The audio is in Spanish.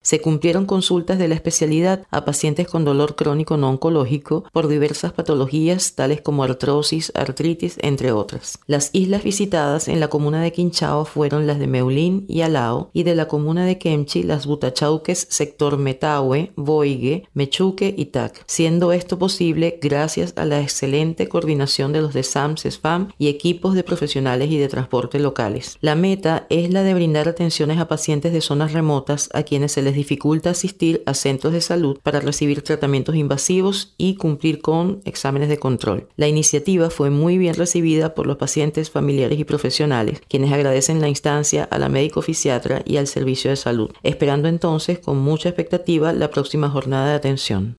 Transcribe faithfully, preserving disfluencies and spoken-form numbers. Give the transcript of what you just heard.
Se cumplieron consultas de la especialidad a pacientes con dolor crónico no oncológico por diversas patologías tales como artrosis, artritis, entre otras. Las islas visitadas en la comuna de Quinchao fueron las de Meulín y Alao, y de la comuna de Kemchi las Butachauques sector Metahue, Boigue, Mechuque y Tac, siendo esto posible gracias a la excelente coordinación de los de SAM, CESFAM y equipos de profesionales y de transporte locales. La meta es la de brindar atenciones a pacientes de zonas remotas a quienes se les dificulta asistir a centros de salud para recibir tratamientos invasivos y cumplir con exámenes de control. La iniciativa fue muy bien recibida por los pacientes, familiares y profesionales, quienes agradecen la instancia a la médico fisiatra y al servicio de salud, esperando entonces con mucha expectativa la próxima jornada de atención.